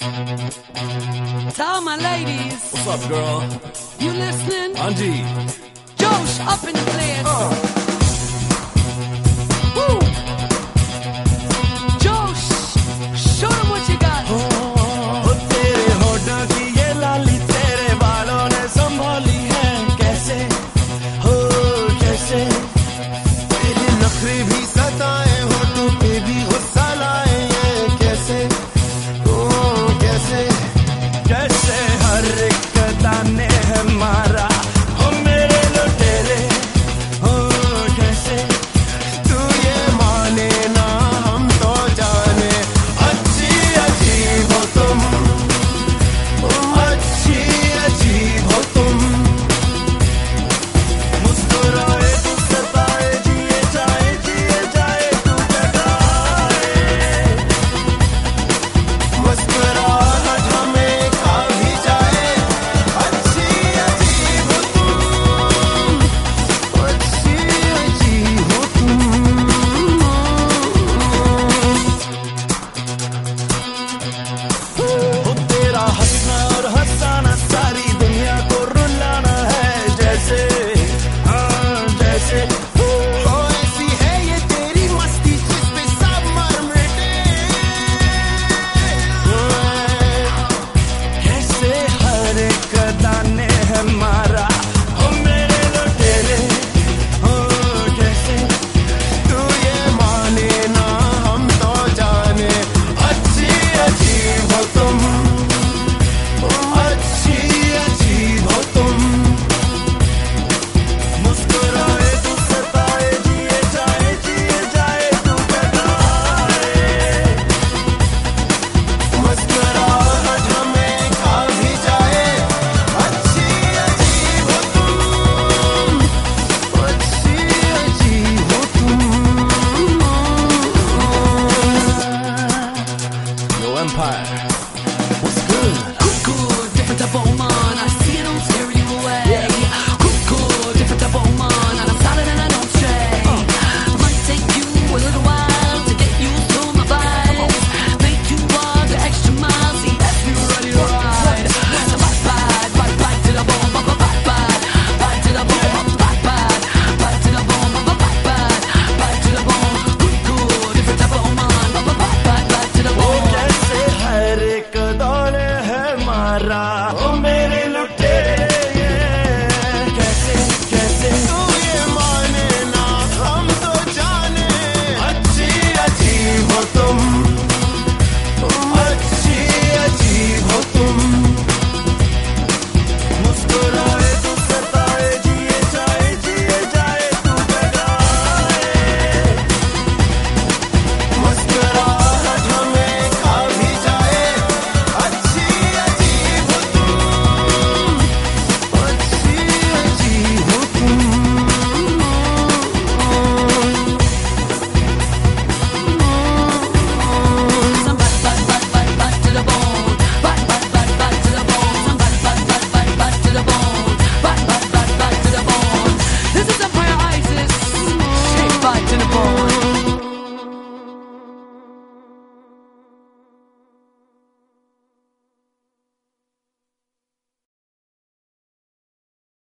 To all my ladies. What's up, girl? You listening? Anji. Josh up in the place. Woo! Josh, show them what you got. तेरे होठों की ये लाली तेरे बालों ने संभाली है कैसे हो कैसे तेरी नखरे भी सताए होठों पे भी गुस्सा लाए ये कैसे ओ कैसे कैसे हर एक दाने है मारा हो मेरे लुटेरे हो कैसे तू ये माने ना हम तो जाने अच्छी अजीब हो तुम अच्छी अजीब हो तुम मुस्कुराए तू सताए जिए जाए तू जगाए मुस्कुराहट हमें खा भी जाए अच्छी अजीब हो तुम अच्छी अजीब हो तुम हो तेरा हंसना और हंसाना सारी दुनिया को रुलाना है जैसे हाँ जैसे हो ऐसी है ये तेरी मस्ती जिस पे सब मर मिटे कैसे हर एक दाने है मारा हो मेरे लुटेरे हो कैसे तू ये माने ना हम तो जाने अच्छी अजीब हो तुम अच्छी अजीब हो तुम मुस्कुराए तू सताए जिए जाए तू जगाए मुस्कुराहट हमें खा भी जाए अच्छी अजीब हो तुम अच्छी अजीब हो तुम Yo Empire, what's good? Good, different type of man. I see it, don't scare you away. Good, different type of man. And I'm solid and I don't stray. Might take you a little while to get used to my vibes. Make you walk the extra mile. See, that's me ready to ride. So bite to the bone. Bite to the bone. Bite to the bone. Bite to the bone. Good, different type of man. Bite to the वो bone. कैसे हर एक दौर है मारा